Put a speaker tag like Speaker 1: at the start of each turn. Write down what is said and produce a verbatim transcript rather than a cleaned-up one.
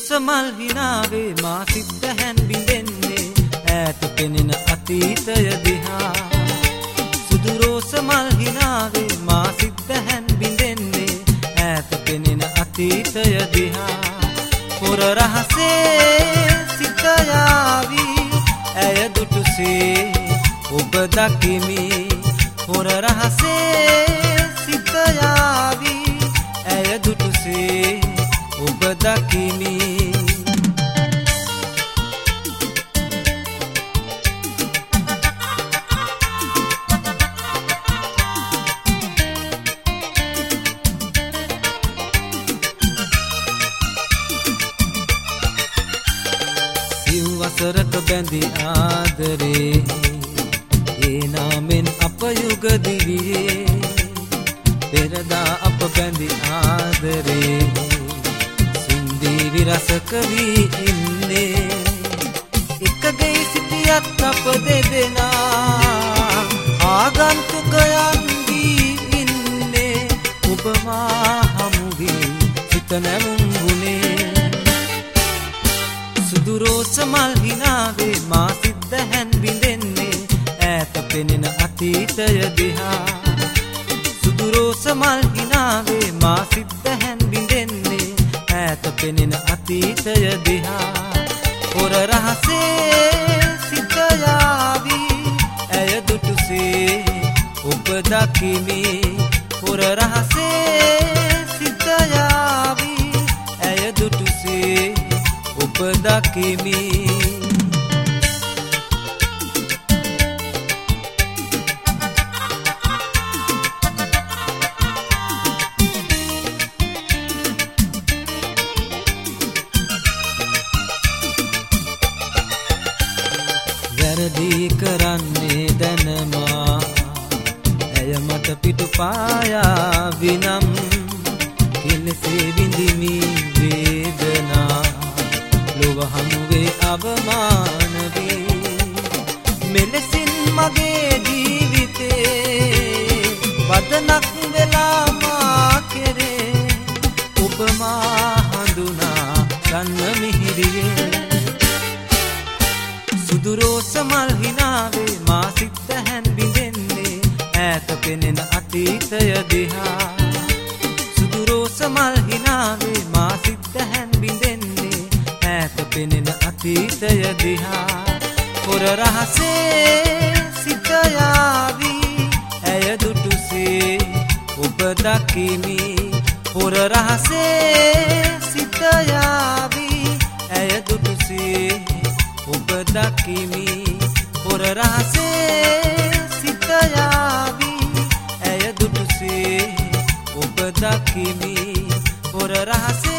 Speaker 1: සුදුරෝසමල් හිනාවේ මා සිත හැන් බිඳෙන්නේ ඈත පෙනෙන අතීතය දිහා. සුදුරෝසමල් හිනාවේ මා සිත හැන් බිඳෙන්නේ ඈත පෙනෙන අතීතය දිහා. පොර රහසේ සිත යාවි ඇය දුටුසේ ඔබ දකිමි. පොර රහසේ සිත යාවි ඇය දුටුසේ ඔබ දකිමි. සිව් වසරක බැඳි ආදරේ ඒ නාමෙන් අප යුග දිවියේ. පෙරදා අප බැඳි ආදරේ සුන්දීවි රසක වී ඉන්නේ. එකගේ සිටියත් අප දෙදෙනා ආගන්තුකයන් වී ඉන්නේ. ඔබ මා හමුවී සිත නැමුම් වුණේ. සුදුරෝසමල් හිනාවේ මා සිත හැන් බිඳෙන්නේ ඈත පෙනෙන අතීතය දිහා. සුදුරෝසමල් හිනාවේ මා සිත හැන් බිඳෙන්නේ ඈත පෙනෙන අතීතය දිහා. පොර රහසේ සිත යාවි ඇය දුටුසේ ඔබ දකිමි. පොර රහසේ සිත යාවි ඇය දුටුසේ ඔබ දකිමි. වැරදි කරන්නේ දැනමා ඇය මට පිටු පායා විනම්. කෙලෙසේ විඳිමි වේදනා ලොව හමුවේ අවමාන වී. මෙලෙසින් මගේ ජීවිතේ වදනක් වෙලා මා කෙරේ. ඔබ මා හඳුනා ගන්න මිහිරියේ. සුදුරෝසමල් හිනාවේ මා සිත හැන් බිඳෙන්නේ ඈත පෙනෙන අතීතය දිහා. සුදුරෝසමල් හිනාවේ මා සිත හැන් බිඳෙන්නේ ඈත පෙනෙන අතීතය දිහා. පොර රහසේ සිත යාවි ඇය දුටුසේ ඔබ දකිමි. පොර රහසේ සිත යාවි ඇය දුටුසේ ඔබ දකිමි. පොර රහසේ සිත යාවි ඇය දුටුසේ ඔබ දකිමි. පොර රහසේ